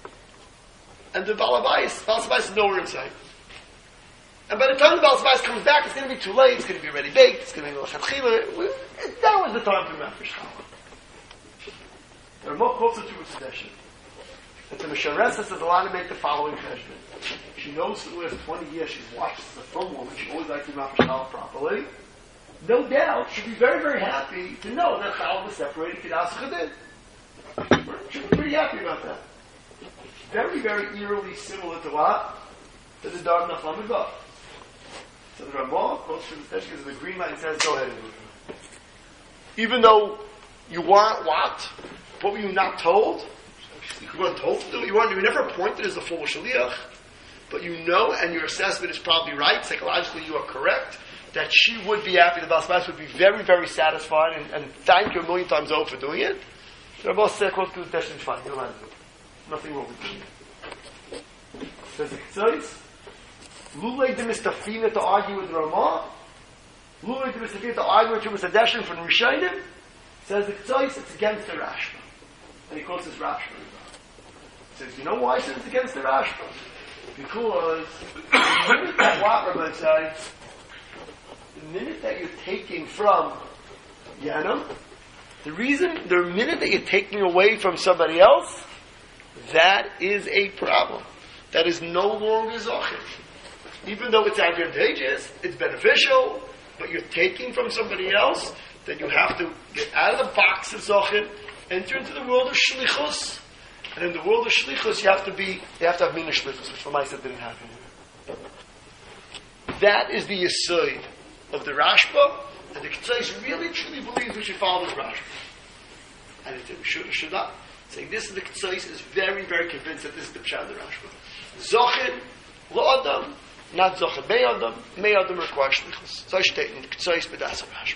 And the Balabais, Balabais is nowhere in sight. And by the time the Balabais comes back, it's going to be too late, it's going to be already baked, it's going to be Lechatchila. That was the time for Mafresh Chala. There are more closer to a session. That the Mishareses is allowed to make the following cheshbon. She knows for the last twenty years she's watched the film woman. She always likes to do Mafresh Chala properly. No doubt, she'll be very, very happy to know that Chala was separated Kedas Chedin. She'll be pretty happy about that. Very, very eerily similar to what? To the Dar Nachman Megav. So the Ramah quotes from the Teshkis of the green light and says, go ahead and do it. Even though you weren't what? What were you not told? You weren't told to do it. You weren't, you were never appointed as the full shaliach. But you know, and your assessment is probably right, psychologically you are correct, that she would be happy, the Baal Shabbat would be very, very satisfied, and, and thank you a million times over for doing it. The Ramah said, quote, to the Teshkis, fine, you don't have to do it. Nothing wrong with doing it. Says the Ketzois, Lulei de Mistafina to argue with Ramah, Lulei de Mistafina to argue with Chubas Hadeshim from Rishayim, says the Ketzois, it's against the Rashba. And he quotes this Rashba. He says, you know why he says it's against the Rashba? Because the minute that what Rabbi said, the minute that you're taking from Yanam, the reason, the minute that you're taking away from somebody else, that is a problem. That is no longer Zochid. Even though it's advantageous, it's beneficial, but you're taking from somebody else, then you have to get out of the box of Zochid, enter into the world of Shlichus. And in the world of Shlichus, you have to be, you have to have Mina Shlichus, which for myself didn't happen. That is the Yesod of the Rashba, and the Ketzois really truly believes we should follow this Rashba. And if we should or should not. Saying this is the Ketzois is very, very convinced that this is the Pshat of the Rashba. Zochid, Lo-Adam, not Zochid, Mei-Adam, Mei-Adam requires Shlichus. So I state in the Ketzois, but that's a Rashba.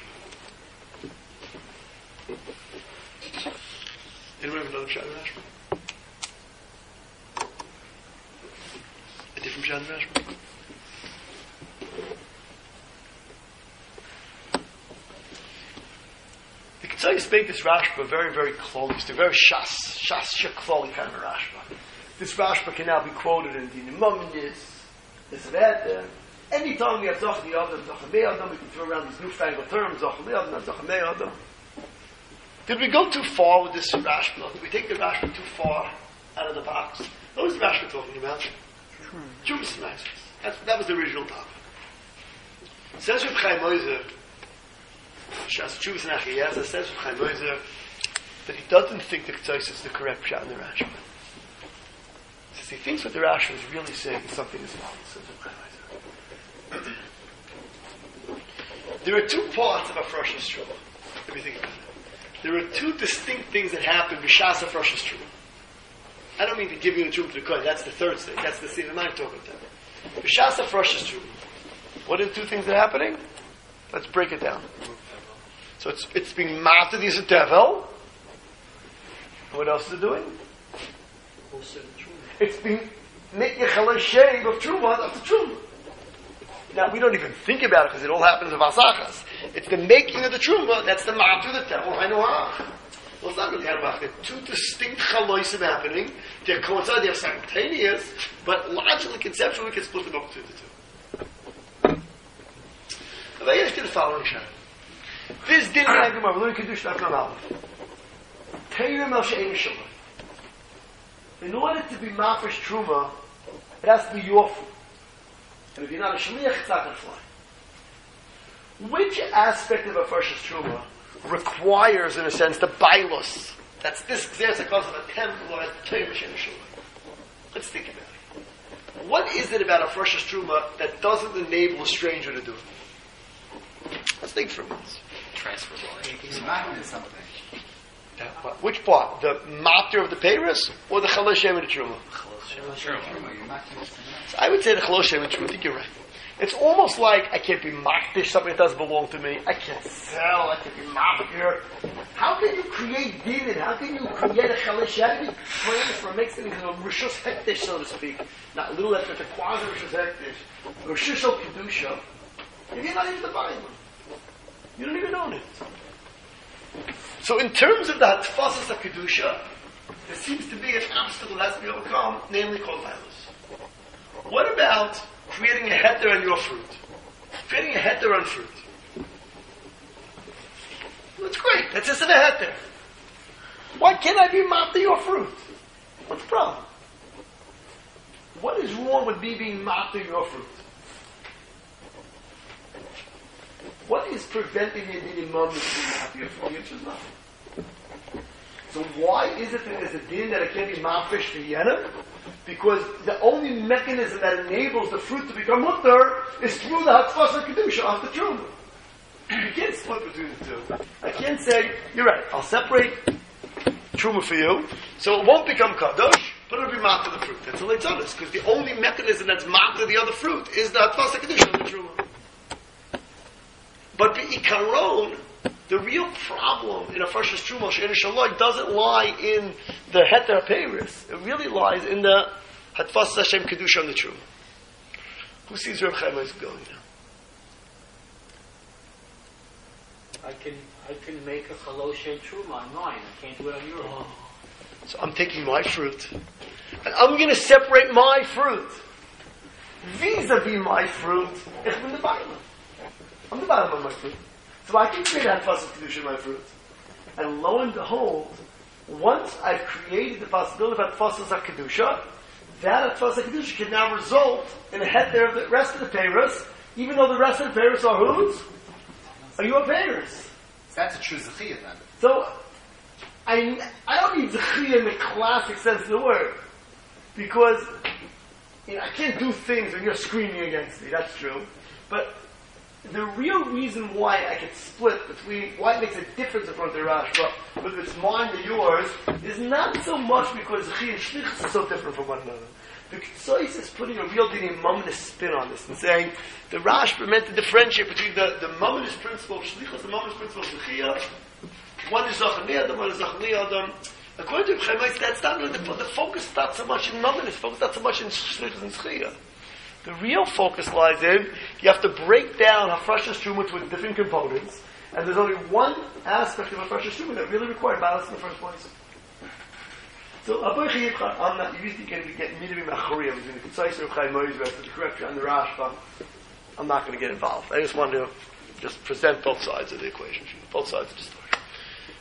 Anyone have another Pshat of the Rashba? A different Pshat of the Rashba? The Ketzois make this Rashba very, very close. They're very shas, shas shekloli kind of a Rashba. This Rashba can now be quoted in the Nimamis, this and that. Anytime we have Zochid Yadam, Zochid Me'adam, we can throw around these newfangled terms, Zochid Me'adam, Zochid Me'adam. Did we go too far with this Rashba? Did we take the Rashba too far out of the box? What was the Rashba talking about? Trumas and Maaseh. That was the original topic. Says Reb Chaim Ozer, Shas Trumas and Achiyazah, says Reb Chaim Ozer, that he doesn't think the Ketzos is the correct shot in the Rashba. Says he thinks what the Rashba is really saying is something as follows. Says Reb Chaim Ozer. There are two parts of a Froshes Truma. Let me think about it. There are two distinct things that happen b'shas a Froshes Truma. I don't mean to give you the Truma to the Kohen. That's the third stage. That's the scene I'm talking about. B'shas a Froshes Truma. What are the two things that are happening? Let's break it down. So it's it's being mated Yisrael Tevel. What else is it doing? It's being Nityachal Shave of Truma of the Truma. Now, we don't even think about it because it all happens in Vasachas. It's the making of the Truma, that's the Ma'atu, the Tevel, Hainu. Well, it's not really Hainu. There are two distinct Chaloisim happening. They're coinciding, they're simultaneous, but logically, conceptually, we can split them up between the two. But I ask you the following shot. This din Gemara, we're learning Kiddush Daf Nun Aleph. Teirem El She'en Shalom. In order to be Mafresh Truma, it has to be your food. And if you're not a shliach, it's not going to fly. Which aspect of a Froshes Truma requires, in a sense, the bailus? That's this there's a cause of a temple or a Torah Shem Shulman. Let's think about it. What is it about a Froshes Truma that doesn't enable a stranger to do it? Let's think for a minute. Transferable. He's making something. Yeah, which part? The matter of the Peiros or the Chalosh Shem and the Truma? You're making something. So I would say the Chalosh Shem and the Truma. I think you're right. It's almost like I can't be makdish something that doesn't belong to me. I can't sell. I can't be makdir. How can you create din? How can you create a chalish? How can you train for mixing things in a rishus hektish, so to speak? Not a little after the quasi rishus hektish, rishus al kedusha. If you're not even the Bible, you don't even own it. So, in terms of the hatfasas of kedusha, there seems to be an obstacle that has to be overcome, namely called violence. What about creating a heter on your fruit? Creating a heter on fruit. That's great. That's just a heter. Why can't I be mafta your fruit? What's the problem? What is wrong with me being mafta your fruit? What is preventing me being mafta your fruit? The answer is nothing. So why is it that there's a din that I can't be mafresh for yenim? Because the only mechanism that enables the fruit to become mutter is through the hatfas and kedusha of the truma. You can't split between the two. I can't say, you're right, I'll separate truma for you, so it won't become kadosh, but it'll be mat to the fruit. That's all it's honest, because the only mechanism that's mat to the other fruit is the hatfas and kedusha of the truma. But the ikaron, the real problem in a Froshes Truma She'en Shaloi doesn't lie in the Heter Peiros. It really lies in the Hatfas Hashem Kedusha on the Truma. Who sees Reb Chaim is going now? I can I can make a chalosh and truma on mine. I can't do it on yours. Oh. So I'm taking my fruit, and I'm going to separate my fruit vis-a-vis my fruit. It's from the Bible. I'm the bottom of my fruit. So I can create Hatfas Kedusha in my fruit. And lo and behold, once I've created the possibility of Hatfas Kedusha, that Hatfas Kedusha can now result in a heter of the rest of the Peiros, even though the rest of the Peiros are whose? Are your Peiros. That's a true Zechiyah then. So, I, I don't need Zechiyah in the classic sense of the word. Because, you know, I can't do things when you're screaming against me, that's true. But the real reason why I could split between, why it makes a difference in front of the Rashba, whether it's mine or yours, is not so much because Zechiyah and Shlichus are so different from one another. The Ketzois is putting a real dini Mamonist spin on this and saying the Rashba meant to differentiate between the, the Mamonist principle of Shlichus, the Mamonist principle of Zechiyah. One is Zachani Adam, one is Zachani Adam. According to Chaim, that's not really the, the focus is not so much in Mamonist, focus not so much in Shlichus and Zechiyah. The real focus lies in, you have to break down Hafrashas Truma to its different components, and there's only one aspect of Hafrashas Truma that really required balance in the first place. So, I'm not usually going to get Midivim Achoriyah between the Ketzais or Chaim Moiz, the correction and the Rashba. I'm not going to get involved. I just want to just present both sides of the equation, both sides of the story.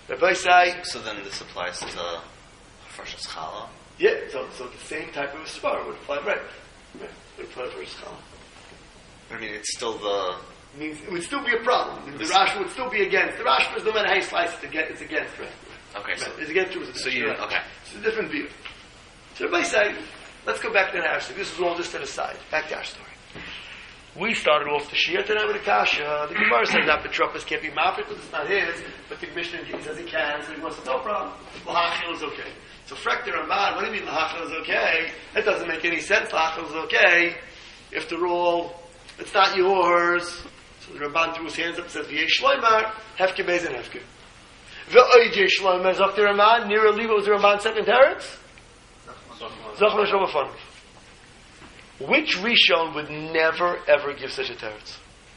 Rabbi say, So then this applies to the Farshas Chala. yeah, so, so the same type of a svar would apply, right? Right, would apply for Chala. I mean, it's still the. Means it would still be a problem. The Rashba would still be against. The Rashba is no matter how you slice it, it's against, right? Okay, so. Right. It's against Jews. So you. Okay. It's a different view. So everybody say, let's go back to the Ash. This is all just an aside. Back to our story. We started off the Shia and with the Kasha. The Gemara says that Petropus can't be mafik because it's not his, but the Mishnah says he can, so he wants to no problem. Lahachil is okay. So Frek the Ramban, what do you mean Lahachil is okay? That doesn't make any sense. Lahachil is okay if they're all, it's not yours. So the Ramban threw his hands up and says, V'yesh Shloimar, Hefke Bez and Hefke. V'oyje Shloimar, Zok the Ramban, near a was the Ramban second teretz? Zok Meshobafon. Which Rishon would never ever give such a teretz?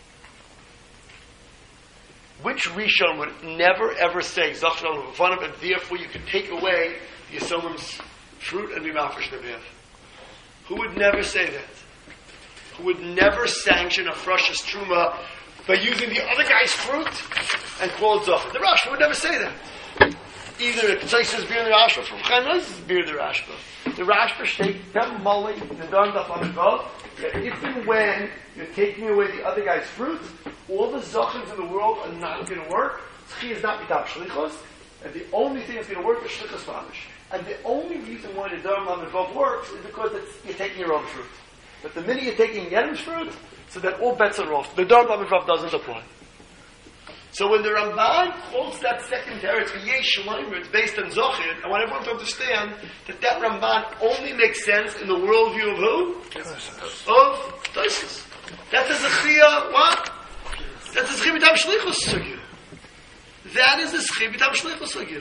Which Rishon would never ever say Zok Meshobafon, and therefore you could take away the Yisomim's fruit and be mafresh neviah? Who would never say that? Who would never sanction a freshest truma by using the other guy's fruit and call it Zochar? The Rashba would never say that. Either it says beer the Rashba from Chanas is beer the Rashba. The Rashba state them molly the darn daf on the boat that if and when you're taking away the other guy's fruit, all the Zochars in the world are not going to work. Tzchi is not mitap shlichos, and the only thing that's going to work is shlichos mamish. And the only reason why the darn on the boat works is because it's, you're taking your own fruit. But the minute you're taking Yedim's fruit, so that all bets are off. The Dar Bamitrav doesn't apply. So when the Ramban quotes that second teretz for Yesh Shloimer, it's based on Zochir. I want everyone to understand that that Ramban only makes sense in the worldview of who? Of Tosfos. That's a Zechia, what? That's a Zechia B'tam Shlichus Sugya. That is a Zechia B'tam Shlichus Sugya.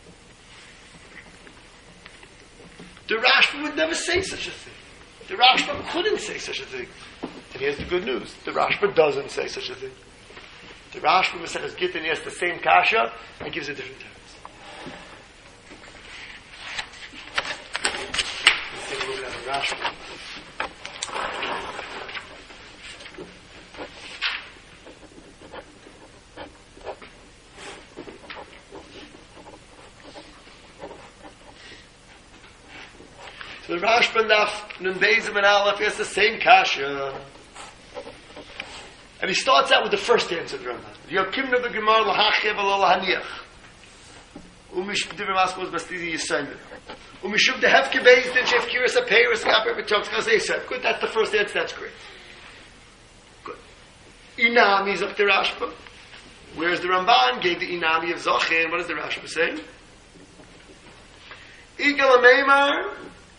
The Rashba would never say such a thing. The Rashba couldn't say such a thing. And here's the good news. The Rashba doesn't say such a thing. The Rashba Maseches Gittin has the same kasha and gives a different teretz. Let's take a look at the Rashba. So the Rashba Naf Nun Beizim and Aleph has the same kasha. And he starts out with the first answer of the Ramban. Yokim the Gemara lahachev alo lahaniach. Umish divim askos bastidi yisayim. Umishub the hefke beis din shef kiris a peiris kaper b'tok tzkas said. Good, that's the first answer. That's great. Good. Inami is up to Rashba. Whereas the Ramban gave the inami of Zachin. What does the Rashba say? Igal ameimar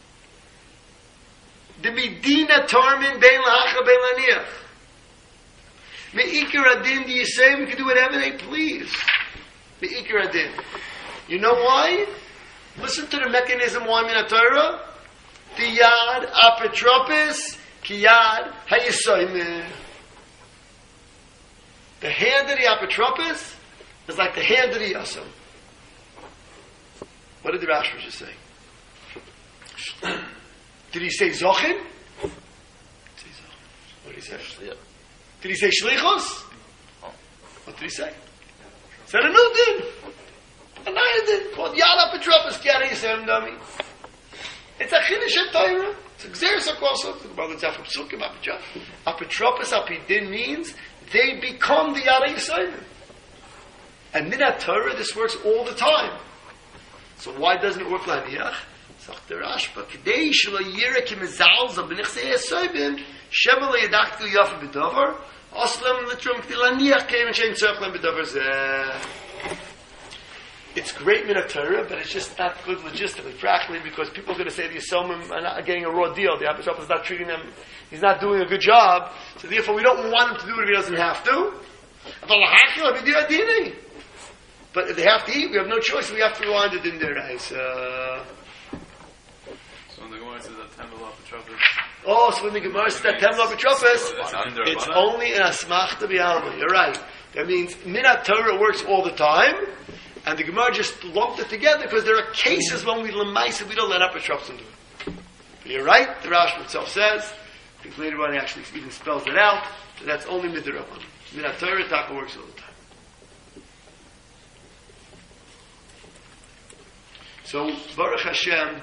the midina tarmin bein lahacha bein laniach. Me'ikar adin, the Yisayim can do whatever they please. Me'ikar adin. You know why? Listen to the mechanism why in the Torah. The yad apotropis ki yad hayisayim. The hand of the apotropis is like the hand of the yasam. What did the Rashba just say? Did he say Zochin? What did he say? Did he say shlichos? What did he say? He said a new din. Another din. Called Yad Apotropos Kiara Yisem Dami. It's a Chiddush in Torah. It's a Gzeres HaKosos. The Gemara learns out from Psukim Apotropos. Apotropos Apidin means they become the Yad Yisem. And Minat Torah, this works all the time. So why doesn't it work like Niach? Sagt der Rashba, K'dei shelo yireh ki mezalzel b'nichsei Yisayim Shema lo yadach til yafa b'dover Oslam l'trum k'ti laniach keim and shein tzorch lem b'dover zeh. It's great min Torah, but it's just not good logistically, practically, because people are going to say the Yisomim are not getting a raw deal. The Apostol is not treating them, he's not doing a good job, so therefore we don't want him to do it if he doesn't have to. But if they have to eat, we have no choice, we have to rewind it in their eyes. Uh, So when the Gemara says that Temel Apotropos, Oh, so when the Gemara says that Temel Apotropos, it's only in Asmachta B'Alma. You're right. That means Minat Torah works all the time, and the Gemara just lumped it together because there are cases when we lemaisa we don't let Apotropos do it. But you're right. The Rashba itself says. I think later on he actually even spells it out. So that's only Midrabanan. Minat Torah Taka works all the time. So, Baruch Hashem,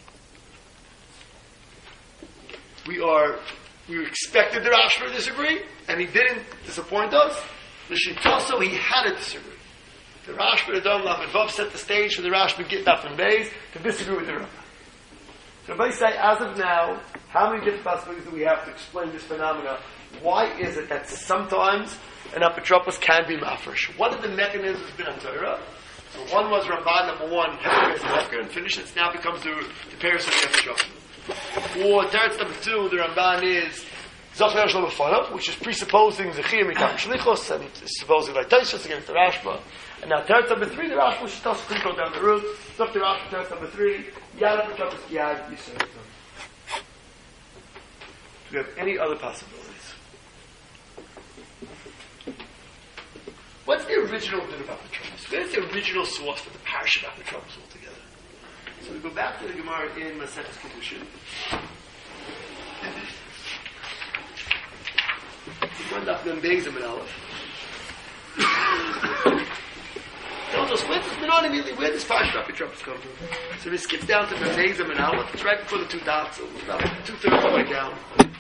we are, we expected the Rashba to disagree, and he didn't disappoint us. L'shitaso, he had to disagree. The Rashba, the Dom, Lamed Vav set the stage for the Rashba, Git, Daf, and Beis to disagree with the Rambam. So, everybody say, as of now, how many different possibilities do we have to explain this phenomena? Why is it that sometimes an apotropos can be mafresh? What are the mechanisms in Torah? So one was Ramban, number one, Hefker is Hefker, and finish it, now becomes the, the Paris of the apotropos. Or teretz number two, the Ramban is Zachar Shalom Afanov, which is presupposing Zechir Mitam Shlichos, and it's supposing like Taishas against the Rashba. And now teretz number three, the Rashba, which tells us to go down the route. Zach the Rashba, teretz number three, Yad apotropos Yad Yisrael. Do we have any other possibilities? What's the original din of apotropos? Where's the original source for the parish of apotropos altogether? So we go back to the Gemara in Maseches Kedushin. We run up them Beis and Aleph. Tells us where does not immediately where does parish of apotropos come from? So he skips down to the Beis and Aleph. It's right before the two dots, so about two thirds of the way down.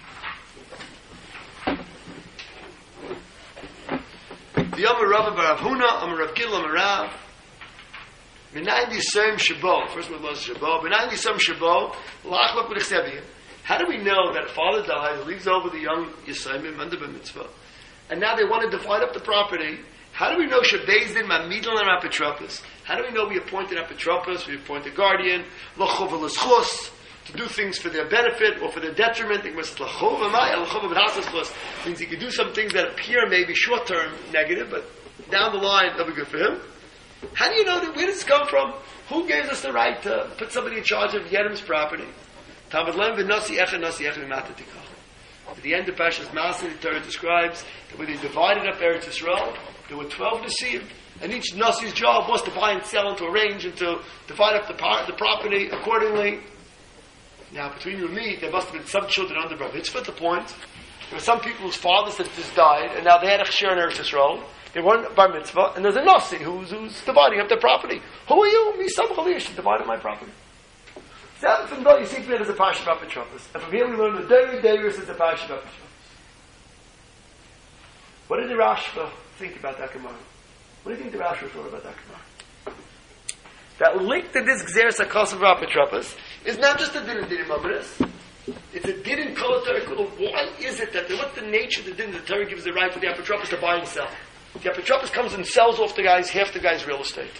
The Amar Rav Bar Huna, Amar Rav Gil, Amar Rav. B'nayin Yisrael Shabo. First one was Shabo. B'nayin Yisrael Shabo. Lachlok B'nechseviyah. How do we know that a father dies, leaves over the young Yisrael under mitzvah, and now they want to divide up the property? How do we know Shabbos din Mamidal and Apotropos? How do we know we appoint an Apotropos, we appoint a guardian, L'chov L'schos, to do things for their benefit or for their detriment? It must means he can do some things that appear maybe short term negative, but down the line they'll be good for him. How do you know that? Where does this come from? Who gave us the right to put somebody in charge of Yedim's property? At the end of Parshas Maaseh, the Torah describes that when they divided up Eretz Yisrael, there were twelve Nasiim, and each Nasi's job was to buy and sell and to arrange and to divide up the, par- the property accordingly. Now, between you and me, there must have been some children under Bar Mitzvah at the point. There were some people whose fathers had just died, and now they had a share in Eretz Yisrael. They weren't Bar Mitzvah, and there's a Nasi who's, who's dividing up their property. Who are you? Me, some Chalish, to divide up my property. So, from there, you see that as a Parsha of Apotropos. And from here we learn the Deri Deiris is a Parsha of Apotropos. What did the Rashba think about that Gemara? What do you think the Rashba thought about that Gemara? That link to this Gzeres HaKos of Apotropos is not just a din in din Mamres. It's a din in Kol HaTorah. Why is it that, the, what's the nature of the din that the Torah gives the right for the Apotropos to buy and sell? The Apotropos comes and sells off the guy's, half the guy's real estate.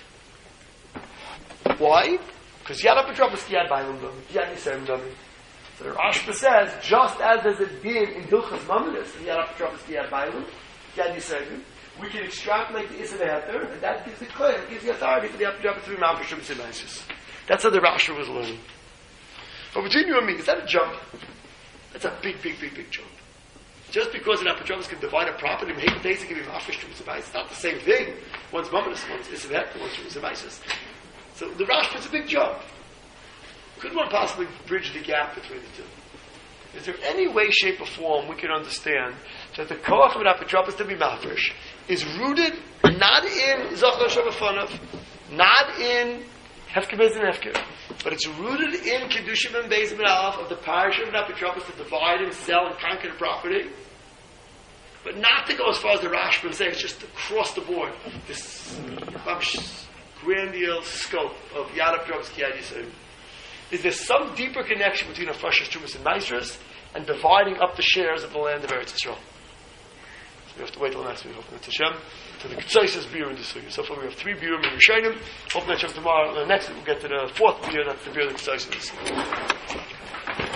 Why? Because Yad Apotropos Yad Bailam Dami, Yad Yisrael Dami. So the Rashba says, just as there's a din in Hilchas Mamres, Yad Apotropos Yad Bailam, Yad Yisrael, we can extrapolate the Issa Heter, and that gives the claim, it gives the authority for the Apotropos to be Mafresh from Simaisis. That's how the Rashba was learning. But between you and me, is that a jump? That's a big, big, big, big jump. Just because an Apotropos can divide a property, and Hekut Eisa can be Mafresh from Simaisis, it's not the same thing. One's Mamres, one's Issa Heter, one's from Simaisis. So the Rashba is a big jump. Could one possibly bridge the gap between the two? Is there any way, shape, or form we can understand that the koach of an apotropos to be mafresh is rooted not in Zachar Shabafanov, not in Hefker Beis and Hefker, but it's rooted in Kedushim and Beis and Aleph of the parish of an apotropos to divide and sell and conquer the property, but not to go as far as the Rashba and say it's just across the board. This grandiose scope of Yad Apotropos Kiyad Yisrael. Is there some deeper connection between Afrashas Trumas and Maasros and dividing up the shares of the land of Eretz Yisrael? So we have to wait till next week. Hopefully, Hashem to the Ketzaisis beer in the Suya. So far, we have three beer in Rishonim. Hopefully, Hashem tomorrow. Uh, next week we'll get to the fourth beer. That's the beer of the Ketzaisis.